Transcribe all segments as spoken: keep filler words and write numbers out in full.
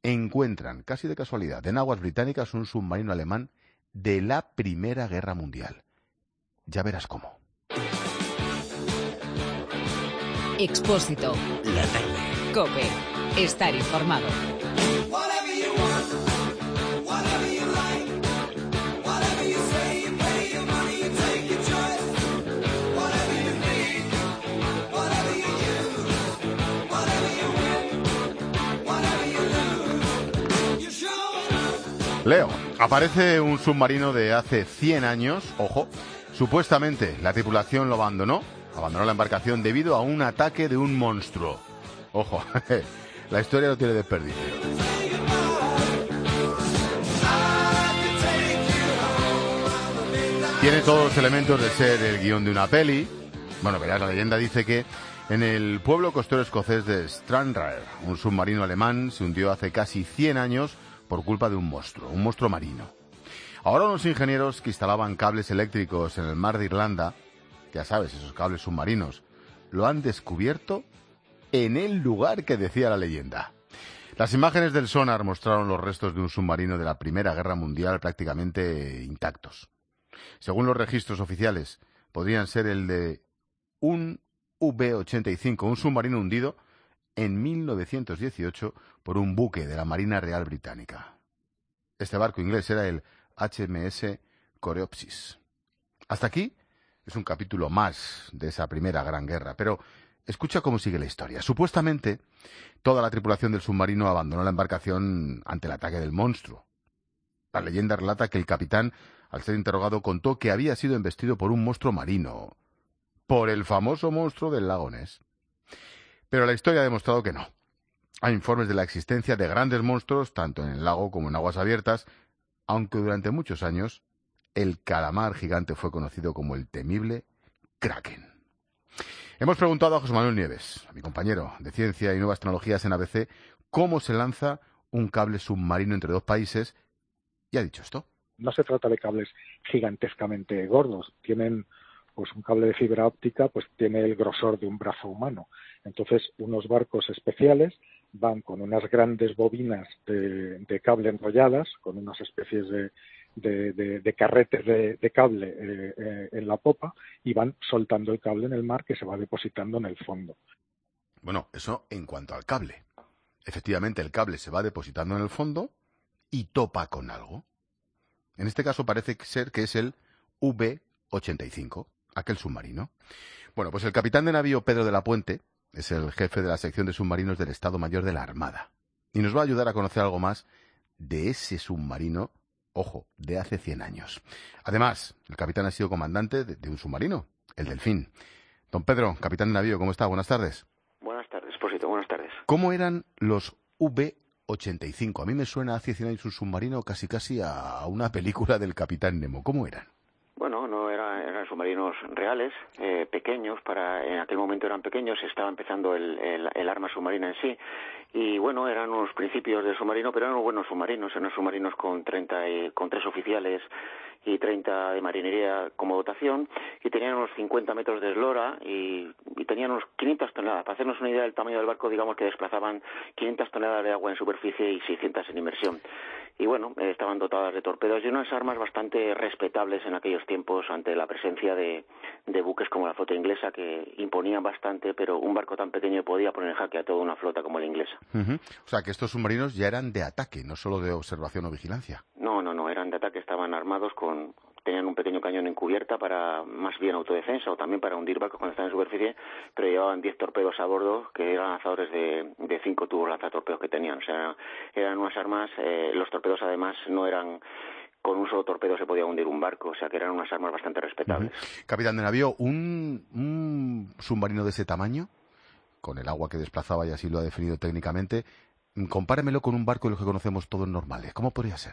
encuentran, casi de casualidad, en aguas británicas un submarino alemán de la Primera Guerra Mundial. Ya verás cómo. Expósito. La tarde. COPE. Estar informado. Leo, aparece un submarino de hace cien años, ojo, supuestamente la tripulación lo abandonó, abandonó la embarcación debido a un ataque de un monstruo. Ojo, la historia no tiene desperdicio. Tiene todos los elementos de ser el guión de una peli. Bueno, verás, la leyenda dice que en el pueblo costero escocés de Stranraer, un submarino alemán se hundió hace casi cien años por culpa de un monstruo, un monstruo marino. Ahora unos ingenieros que instalaban cables eléctricos en el mar de Irlanda, ya sabes, esos cables submarinos, lo han descubierto en el lugar que decía la leyenda. Las imágenes del sonar mostraron los restos de un submarino de la Primera Guerra Mundial prácticamente intactos. Según los registros oficiales, podrían ser el de un U B ochenta y cinco, un submarino hundido en mil novecientos dieciocho por un buque de la Marina Real Británica. Este barco inglés era el H M S Coreopsis. Hasta aquí es un capítulo más de esa primera gran guerra, pero escucha cómo sigue la historia. Supuestamente, toda la tripulación del submarino abandonó la embarcación ante el ataque del monstruo. La leyenda relata que el capitán, al ser interrogado, contó que había sido embestido por un monstruo marino, por el famoso monstruo del lago Ness. Pero la historia ha demostrado que no. Hay informes de la existencia de grandes monstruos, tanto en el lago como en aguas abiertas, aunque durante muchos años el calamar gigante fue conocido como el temible Kraken. Hemos preguntado a José Manuel Nieves, a mi compañero de Ciencia y Nuevas Tecnologías en A B C, cómo se lanza un cable submarino entre dos países, y ha dicho esto. No se trata de cables gigantescamente gordos, tienen pues un cable de fibra óptica pues tiene el grosor de un brazo humano. Entonces, unos barcos especiales van con unas grandes bobinas de, de cable enrolladas, con unas especies de, de, de, de carretes de, de cable eh, eh, en la popa, y van soltando el cable en el mar que se va depositando en el fondo. Bueno, eso en cuanto al cable. Efectivamente, el cable se va depositando en el fondo y topa con algo. En este caso parece ser que es el U B ochenta y cinco, aquel submarino. Bueno, pues el capitán de navío Pedro de la Puente es el jefe de la sección de submarinos del Estado Mayor de la Armada. Y nos va a ayudar a conocer algo más de ese submarino, ojo, de hace cien años. Además, el capitán ha sido comandante de, de un submarino, el Delfín. Don Pedro, capitán de navío, ¿cómo está? Buenas tardes. Buenas tardes, Expósito, buenas tardes. ¿Cómo eran los U B ochenta y cinco? A mí me suena hace cien años un submarino casi casi a una película del Capitán Nemo. ¿Cómo eran? Bueno, no eran, eran submarinos reales, eh, pequeños, para en aquel momento eran pequeños, estaba empezando el, el, el arma submarina en sí, y bueno, eran unos principios del submarino, pero eran unos buenos submarinos, eran submarinos con treinta y, con tres oficiales y treinta de marinería como dotación, y tenían unos cincuenta metros de eslora y, y tenían unos quinientas toneladas. Para hacernos una idea del tamaño del barco, digamos que desplazaban quinientas toneladas de agua en superficie y seiscientas en inmersión. Y bueno, eh, estaban dotadas de torpedos y unas armas bastante respetables en aquellos tiempos ante la presencia de, de buques como la flota inglesa, que imponían bastante, pero un barco tan pequeño podía poner en jaque a toda una flota como la inglesa. Uh-huh. O sea, que estos submarinos ya eran de ataque, no solo de observación o vigilancia. No, no, no, eran de ataque, estaban armados con... tenían un pequeño cañón en cubierta para más bien autodefensa o también para hundir barcos cuando estaban en superficie, pero llevaban diez torpedos a bordo que eran lanzadores de, de cinco tubos lanzatorpedos que tenían. O sea, eran unas armas, eh, los torpedos además no eran... con un solo torpedo se podía hundir un barco, o sea que eran unas armas bastante respetables. Uh-huh. Capitán de navío, ¿un, un submarino de ese tamaño, con el agua que desplazaba y así lo ha definido técnicamente, compáremelo con un barco de los que conocemos todos normales? ¿Cómo podría ser?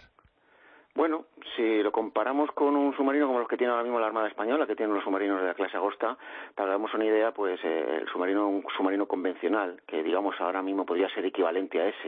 Bueno, si lo comparamos con un submarino como los que tiene ahora mismo la Armada Española, que tienen los submarinos de la clase Agosta, para darnos una idea, pues eh, el submarino, un submarino convencional, que digamos ahora mismo podría ser equivalente a ese,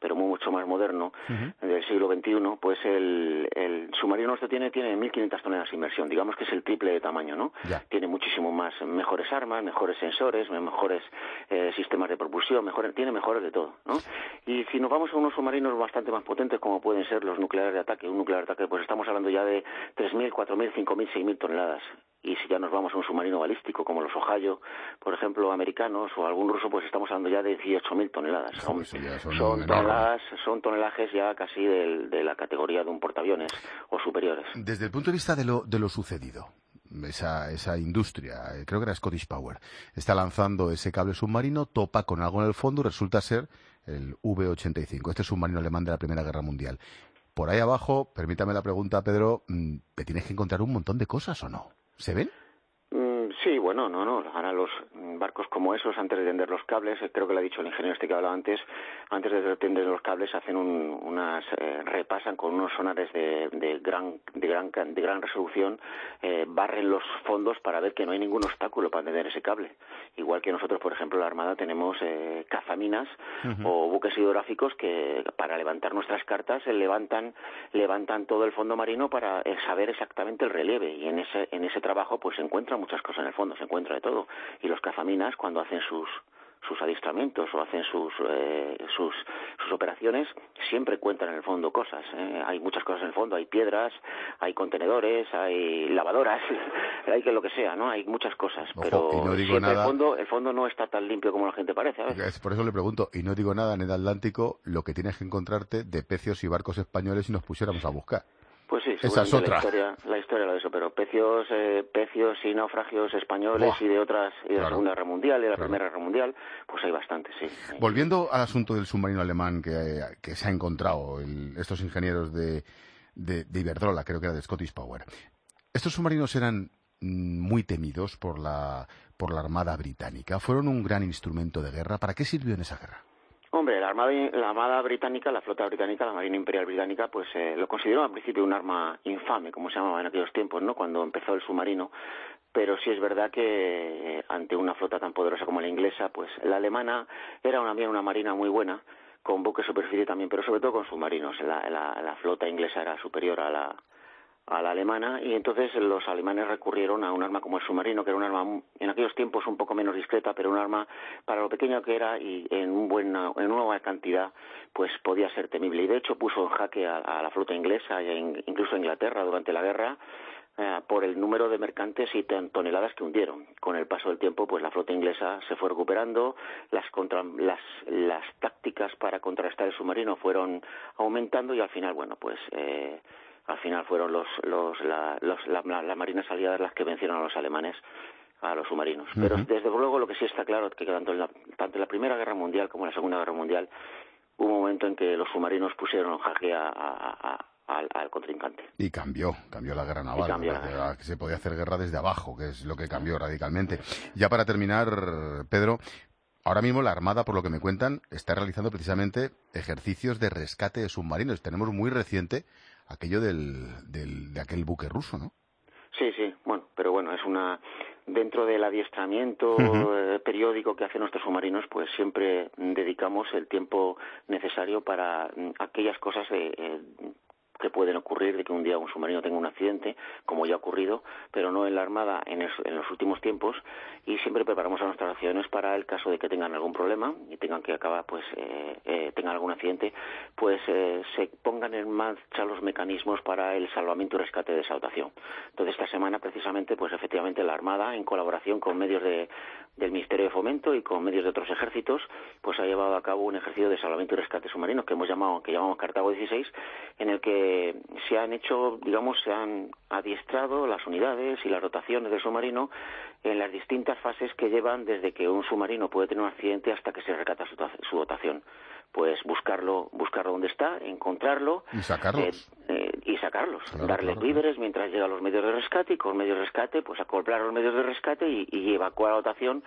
pero mucho más moderno, uh-huh. del siglo veintiuno, pues el, el submarino nuestro tiene, tiene mil quinientas toneladas de inmersión, digamos que es el triple de tamaño, ¿no? Ya. Tiene muchísimo más, mejores armas, mejores sensores, mejores eh, sistemas de propulsión, mejores, tiene mejores de todo, ¿no? Y si nos vamos a unos submarinos bastante más potentes, como pueden ser los nucleares de ataque, un nuclear de ataque, pues estamos hablando ya de tres mil, cuatro mil, cinco mil, seis mil toneladas. Y si ya nos vamos a un submarino balístico, como los Ohio, por ejemplo, americanos, o algún ruso, pues estamos hablando ya de dieciocho mil toneladas. Son, son, son toneladas, son tonelajes ya casi del, de la categoría de un portaaviones o superiores. Desde el punto de vista de lo, de lo sucedido, esa, esa industria, creo que era Scottish Power, está lanzando ese cable submarino, topa con algo en el fondo y resulta ser el V ochenta y cinco, este submarino alemán de la Primera Guerra Mundial. Por ahí abajo, permítame la pregunta, Pedro, ¿te tienes que encontrar un montón de cosas o no? ¿Se ven? Mm, sí, bueno, no, no. Ahora los barcos como esos, antes de tender los cables, creo que lo ha dicho el ingeniero este que hablaba antes, antes de tender los cables hacen un, unas, eh, repasan con unos sonares de, de gran, de gran, de gran resolución, eh, barren los fondos para ver que no hay ningún obstáculo para tender ese cable. Igual que nosotros, por ejemplo, en la Armada tenemos eh, cazaminas uh-huh. o buques hidrográficos que para levantar nuestras cartas eh, levantan, levantan todo el fondo marino para eh, saber exactamente el relieve, y en ese, en ese trabajo pues se encuentran muchas cosas en el fondo, se encuentra de todo. Y los cazaminas, cuando hacen sus sus adiestramientos o hacen sus eh, sus sus operaciones, siempre encuentran en el fondo cosas, ¿eh? Hay muchas cosas en el fondo, hay piedras, hay contenedores, hay lavadoras, hay que lo que sea, ¿no? Hay muchas cosas. Ojo, pero no digo nada... el fondo el fondo no está tan limpio como la gente parece, a veces. Por eso le pregunto, y no digo nada en el Atlántico, lo que tienes que encontrarte de pecios y barcos españoles si nos pusiéramos a buscar. Pues sí, esa es otra. La historia, la historia lo de eso, pero pecios, eh, pecios y naufragios españoles Buah, y de otras, y de claro, la Segunda Guerra Mundial y de la claro. Primera Guerra Mundial, pues hay bastantes, sí. Volviendo al asunto del submarino alemán que, que se ha encontrado, el, estos ingenieros de, de, de Iberdrola, creo que era de Scottish Power, estos submarinos eran muy temidos por la, por la Armada británica, fueron un gran instrumento de guerra. ¿Para qué sirvió en esa guerra? Hombre, la armada, la armada británica, la flota británica, la Marina Imperial Británica, pues eh, lo consideró al principio un arma infame, como se llamaba en aquellos tiempos, ¿no? Cuando empezó el submarino. Pero sí es verdad que eh, ante una flota tan poderosa como la inglesa, pues la alemana era una, bien una marina muy buena, con buques de superficie también, pero sobre todo con submarinos. La, la, la flota inglesa era superior a la a la alemana, y entonces los alemanes recurrieron a un arma como el submarino, que era un arma en aquellos tiempos un poco menos discreta, pero un arma para lo pequeño que era y en un buena, en una buena cantidad, pues podía ser temible. Y de hecho puso en jaque a, a la flota inglesa e incluso a Inglaterra durante la guerra, eh, por el número de mercantes y toneladas que hundieron. Con el paso del tiempo, pues la flota inglesa se fue recuperando, las, contra, las, las tácticas para contrarrestar el submarino fueron aumentando, y al final, bueno, pues... Eh, Al final fueron los, los, la, los, la, la, las marinas aliadas las que vencieron a los alemanes, a los submarinos. Uh-huh. Pero desde luego lo que sí está claro es que tanto en, la, tanto en la Primera Guerra Mundial como en la Segunda Guerra Mundial hubo un momento en que los submarinos pusieron en jaque a, a, a, al, al contrincante. Y cambió, cambió la guerra naval. Cambió la guerra. Que se podía hacer guerra desde abajo, que es lo que cambió radicalmente. Ya para terminar, Pedro, ahora mismo la Armada, por lo que me cuentan, está realizando precisamente ejercicios de rescate de submarinos. Tenemos muy reciente aquello del, del de aquel buque ruso, ¿no? Sí, sí, bueno, pero bueno, es una... Dentro del adiestramiento uh-huh. eh, periódico que hacen nuestros submarinos, pues siempre dedicamos el tiempo necesario para mm, aquellas cosas eh, eh, que pueden ocurrir, de que un día un submarino tenga un accidente, como ya ha ocurrido, pero no en la Armada en, es, en los últimos tiempos, y siempre preparamos a nuestras naciones para el caso de que tengan algún problema y tengan que acabar, pues, eh, eh, tengan algún accidente, pues eh, se pongan en marcha los mecanismos para el salvamento y rescate de esa dotación. Entonces, esta semana, precisamente, pues efectivamente la Armada, en colaboración con medios de, del Ministerio de Fomento y con medios de otros ejércitos, pues ha llevado a cabo un ejercicio de salvamento y rescate submarino que hemos llamado, que llamamos Cartago dieciséis, en el que se han hecho, digamos, se han adiestrado las unidades y las dotaciones del submarino en las distintas fases que llevan desde que un submarino puede tener un accidente hasta que se rescata su, su dotación. Pues buscarlo, buscarlo donde está, encontrarlo y sacarlos, eh, eh, y sacarlos, claro, darle claro, víveres mientras llegan los medios de rescate, y con medios de rescate, pues acoplar los medios de rescate y, y evacuar la dotación,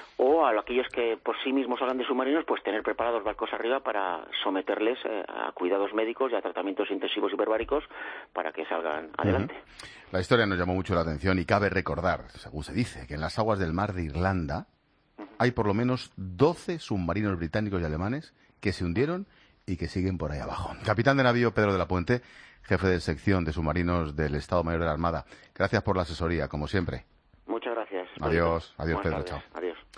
o a aquellos que por sí mismos salgan de submarinos, pues tener preparados barcos arriba para someterles eh, a cuidados médicos y a tratamientos intensivos hiperbáricos para que salgan adelante. Uh-huh. La historia nos llamó mucho la atención y cabe recordar, según se dice, que en las aguas del mar de Irlanda uh-huh. hay por lo menos doce submarinos británicos y alemanes que se hundieron y que siguen por ahí abajo. Capitán de navío Pedro de la Puente, jefe de sección de submarinos del Estado Mayor de la Armada. Gracias por la asesoría, como siempre. Muchas gracias. Adiós, adiós Buenas Pedro, tardes. chao. Adiós.